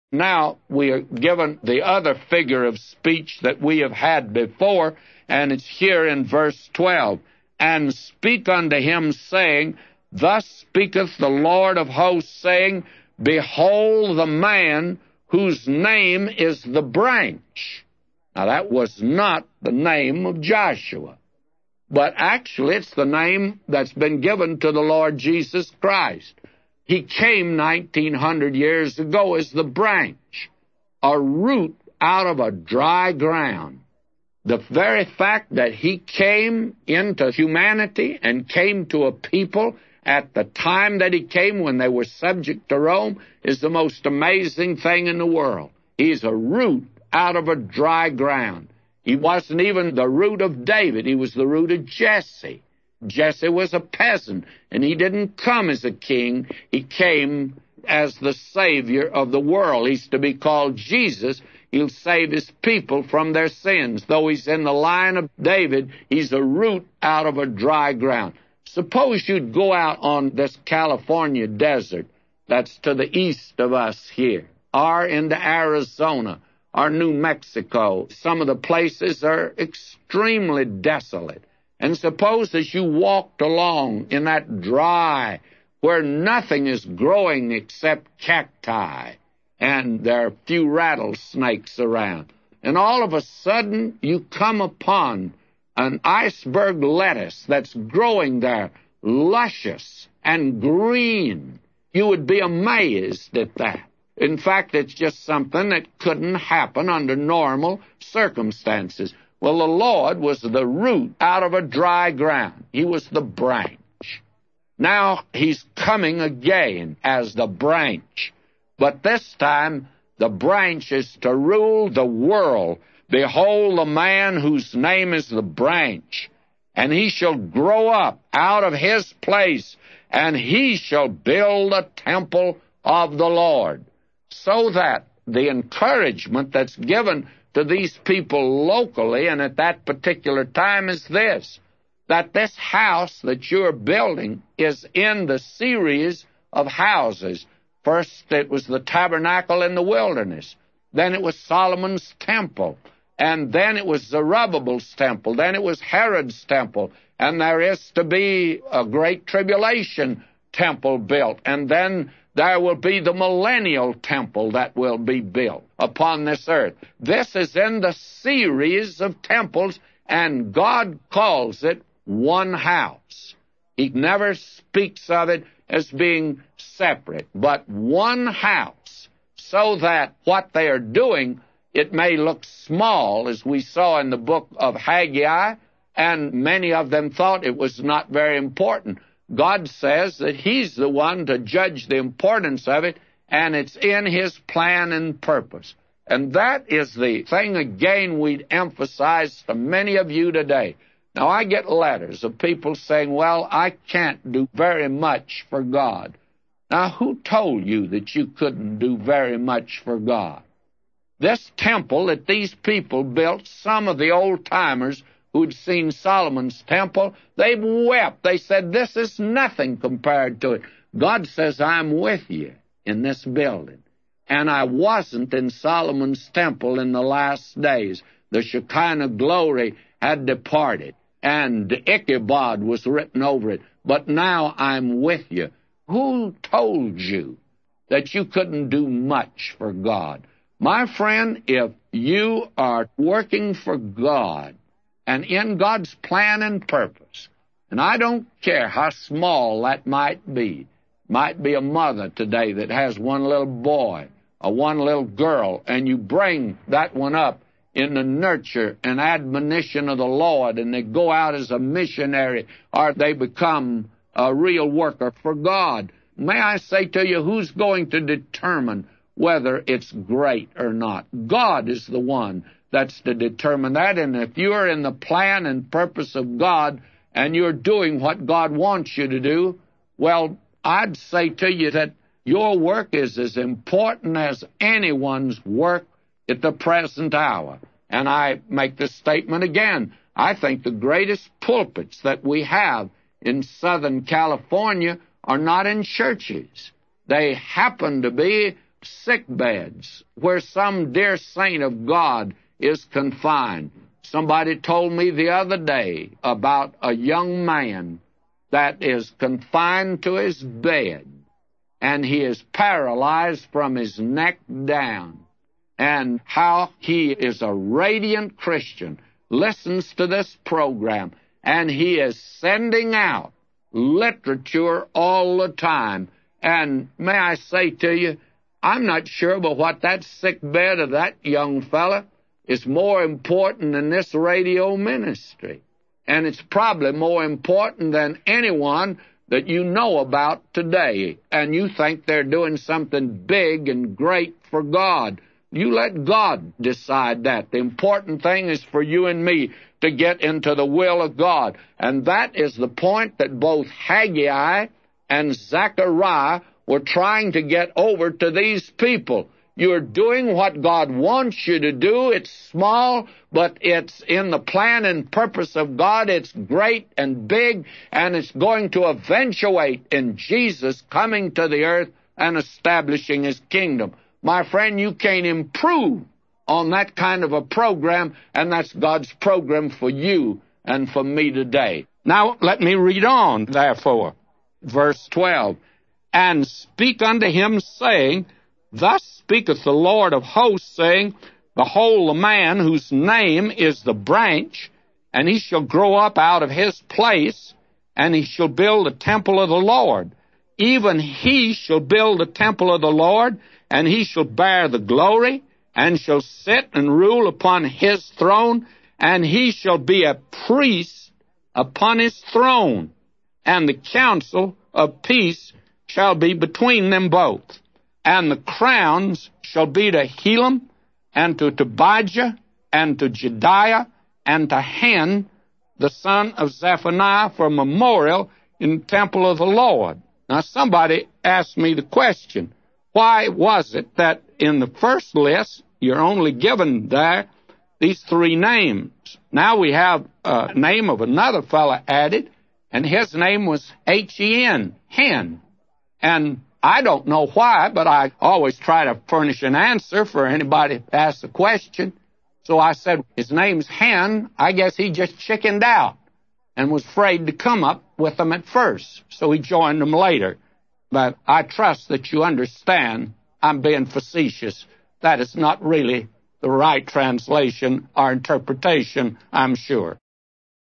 Now we are given the other figure of speech that we have had before, and it's here in verse 12. And speak unto him, saying, Thus speaketh the Lord of hosts, saying, Behold the man whose name is the branch. Now that was not the name of Joshua, but actually it's the name that's been given to the Lord Jesus Christ. He came 1900 years ago as the branch, a root out of a dry ground. The very fact that he came into humanity and came to a people at the time that he came when they were subject to Rome is the most amazing thing in the world. He's a root out of a dry ground. He wasn't even the root of David. He was the root of Jesse. Jesse was a peasant, and he didn't come as a king. He came as the Savior of the world. He's to be called Jesus. He'll save his people from their sins. Though he's in the line of David, he's a root out of a dry ground. Suppose you'd go out on this California desert that's to the east of us here, or into Arizona, or New Mexico. Some of the places are extremely desolate. And suppose as you walked along in that dry, where nothing is growing except cacti, and there are few rattlesnakes around, and all of a sudden you come upon an iceberg lettuce that's growing there, luscious and green. You would be amazed at that. In fact, it's just something that couldn't happen under normal circumstances. Well, the Lord was the root out of a dry ground. He was the branch. Now he's coming again as the branch. But this time, the branch is to rule the world. Behold, the man whose name is the branch, and he shall grow up out of his place, and he shall build a temple of the Lord. So that the encouragement that's given to these people locally and at that particular time is this, that this house that you're building is in the series of houses. First, it was the tabernacle in the wilderness. Then it was Solomon's temple. And then it was Zerubbabel's temple. Then it was Herod's temple. And there is to be a great tribulation temple built. And then there will be the millennial temple that will be built upon this earth. This is in the series of temples, and God calls it one house. He never speaks of it as being separate, but one house, so that what they are doing, it may look small, as we saw in the book of Haggai, and many of them thought it was not very important. God says that He's the one to judge the importance of it, and it's in His plan and purpose. And that is the thing, again, we'd emphasize to many of you today. Now, I get letters of people saying, well, I can't do very much for God. Now, who told you that you couldn't do very much for God? This temple that these people built, some of the old-timers who'd seen Solomon's temple, they wept. They said, this is nothing compared to it. God says, I'm with you in this building. And I wasn't in Solomon's temple in the last days. The Shekinah glory had departed, and Ichabod was written over it. But now I'm with you. Who told you that you couldn't do much for God? My friend, if you are working for God and in God's plan and purpose, and I don't care how small that might be a mother today that has one little boy or one little girl, and you bring that one up in the nurture and admonition of the Lord, and they go out as a missionary, or they become a real worker for God. May I say to you, who's going to determine whether it's great or not? God is the one that's to determine that, and if you're in the plan and purpose of God, and you're doing what God wants you to do, well, I'd say to you that your work is as important as anyone's work at the present hour. And I make this statement again. I think the greatest pulpits that we have in Southern California are not in churches. They happen to be sick beds where some dear saint of God is confined. Somebody told me the other day about a young man that is confined to his bed, and he is paralyzed from his neck down, and how he is a radiant Christian, listens to this program, and he is sending out literature all the time. And may I say to you, I'm not sure but what that sick bed of that young fella is more important than this radio ministry. And it's probably more important than anyone that you know about today. And you think they're doing something big and great for God. You let God decide that. The important thing is for you and me to get into the will of God. And that is the point that both Haggai and Zechariah were trying to get over to these people. You're doing what God wants you to do. It's small, but it's in the plan and purpose of God. It's great and big, and it's going to eventuate in Jesus coming to the earth and establishing His kingdom. My friend, you can't improve on that kind of a program, and that's God's program for you and for me today. Now, let me read on, therefore. Verse 12, and speak unto him, saying, Thus speaketh the Lord of hosts, saying, Behold, the man whose name is the branch, and he shall grow up out of his place, and he shall build a temple of the Lord. Even he shall build a temple of the Lord, and he shall bear the glory, and shall sit and rule upon his throne, and he shall be a priest upon his throne, and the counsel of peace shall be between them both. And the crowns shall be to Helam, and to Tobijah, and to Jediah, and to Hen, the son of Zephaniah, for a memorial in the temple of the Lord. Now, somebody asked me the question, why was it that in the first list you're only given there these three names? Now we have a name of another fellow added, and his name was Hen, Hen. And I don't know why, but I always try to furnish an answer for anybody who asks a question. So I said, his name's Hen. I guess he just chickened out and was afraid to come up with them at first. So he joined them later. But I trust that you understand I'm being facetious. That is not really the right translation or interpretation, I'm sure.